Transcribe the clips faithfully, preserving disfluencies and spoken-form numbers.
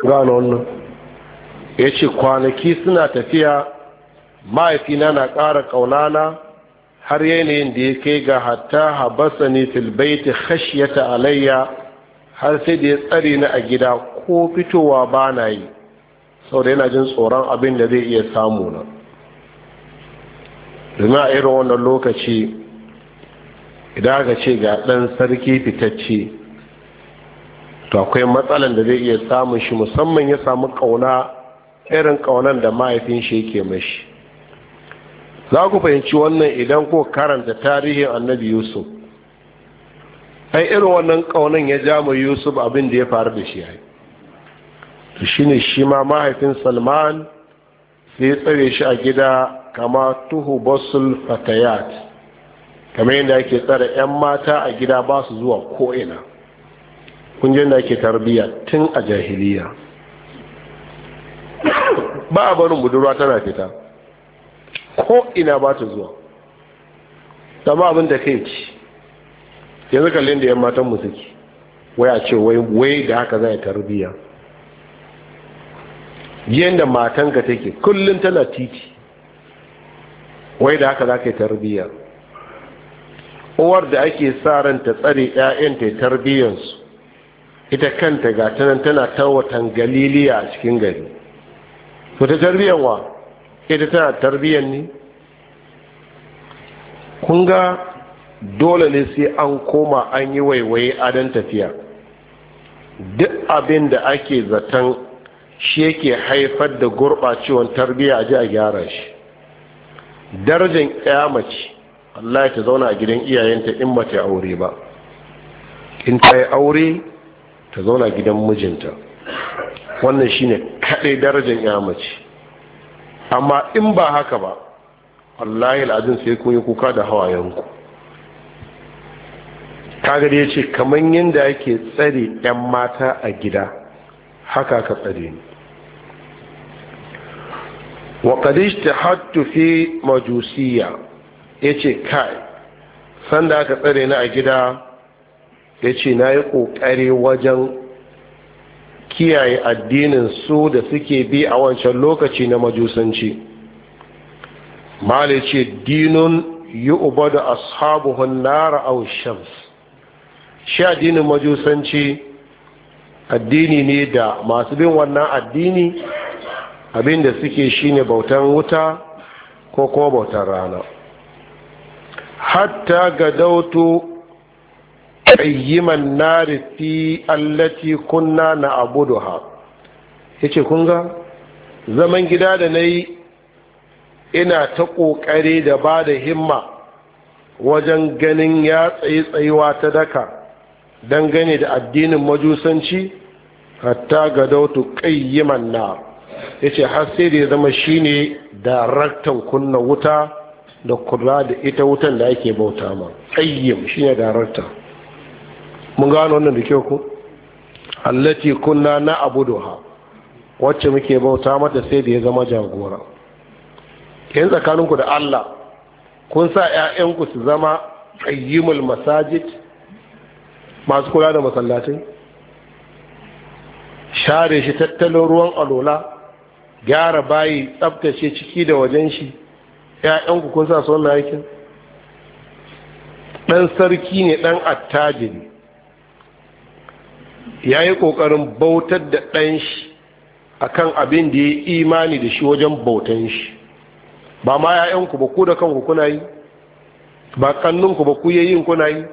gano wannan ya ce kwanaki suna tafiya mahaifina na ƙara ƙaunana har yanayin da ya kai ga hatta habasa ne filbaiti khashiyata alayya har sai da ya tsare ni a gida ko fitowa ba na yi sau da yana jin tsoron abin da zai iya samu na domin a irin wannan lokaci idan aka ce ga ɗan sarki fitacce to akwai matsalan da zai iya samun shi musamman ya samu ƙauna irin ƙaunan da mahaifin shi yake mashi. Za ku fahimci wannan idan ko karanta tarihin annabi Yusuf. Ai irin wannan ƙaunan ya ja mu Yusuf abin da ya faru da shi ai. To shine shi ma mahaifin Salman sai ya tsare shi a gida kama tuhu basul fatayat. Kamar yadda ake tsare 'yan mata a gida ba su zuwa ko'ina. Kun je da ake tarbiyya tun a jahiliya. Ba a barin budurwa tana fita. Ko ina ba ta zuwa. Sama abin da kai ci. Yanzu kallon da 'yan matan mu suke. Wai a ce wai da haka za a tarbiyya. Yanda matanka take kullum tana titi. Wai da haka za ka yi tarbiyya. Uwar da ake sa ran ta tsare 'ya'yanta tarbiyyansu. Ita kanta ga tanan tana tawatan galiliya a cikin gari. To ta tarbiyyan wa? Ita tana tarbiyyan ne? Kun ga dole ne sai an koma an yi waiwaye adon tafiya. Duk abin da ake zaton shi yake haifar da gurɓacewar tarbiyya a ji a gyara shi. Darajar ƴa mace Allah ta zauna a gidan iyayenta in mace aure ba. In ta yi aure ta zauna gidan mijinta. Wannan shine kaɗai darajar ƴa mace. Amma in ba haka ba wallahi al'adun sai kun yi kuka da hawayenku. Kaga da yace kaman yanda yake tsare ƴan mata a gida haka ka tsare ni. Wa qad ijtahadtu fi majusiyya yace kai sanda aka tsare ni a gida yace nayi kokari wajen kiyaye addinin su da suke bi a wancan lokaci na majusanci. Mali ce dinun yu'badu ashabuhun nar aw shams. Shi addinin majusanci addini ne da masu bin wannan addini abinda suke shine bautan wuta ko kuma bautan rana. Hatta gadautu ayyiman nari fi allati kunna na'buduha. Yace kun ga zaman gida da nayi ina ta kokari da bada himma wajen ganin ya tsayi tsayuwa ta daka dangane da addinin majusanci hatta gadautu qayyiman nar. Yace har sai da ya zama shine daraktan kunna wuta da kula da ita wutan da ake bauta ma. Qayyim shine darakta. Mun gano wannan da kyau ko allati kunna na abuduha wacce muke bauta mata sai da ya zama jagora. Kin tsakaninku da Allah kun sa ƴaƴanku su zama qayyimul masajid masu kula da masallatai, share shi, tattalin ruwan alola, gyara bayi, tsaftace ciki da wajen shi. ƴaƴanku kun sa su wannan aikin? Dan sarki ne, dan attajiri ya yi ƙoƙarin bautar da ɗan shi a kan abin da ya yi imani da shi wajen bautan shi. Ba ma ‘ya'yanku ba ku da kanku kuna yi, ba kannunku ba ku yayin kuna yi.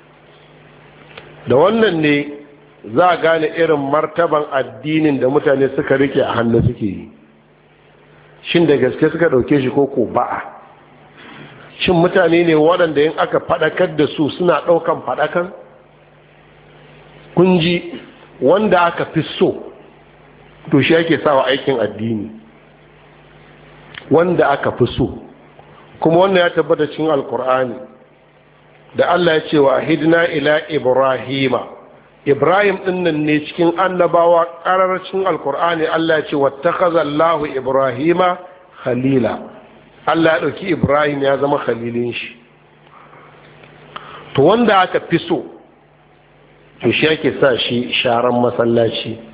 Da wannan ne za a gane irin martaban addinin da mutane suka rike a hannu suke yi. Shin da gaske suka ɗauke shi ko ko ba'a? Shin mutane ne waɗanda yin aka faɗakar da su suna ɗaukan faɗakan? Kun ji wanda aka fi so to shi ake sawa aikin addini, wanda aka fi so kuma wannan ya tabbata cikin alkur'ani da Allah ya ce wa hidna ila ibrahima. Ibrahim dinnan ne cikin annabawa ƙararracin alkur'ani Allah ya ce wattakaza Allahu ibrahima khalila. Allah ya dauki Ibrahim ya zama khalilin shi. To wanda aka fi so to shi ake sa shi sharan masallaci,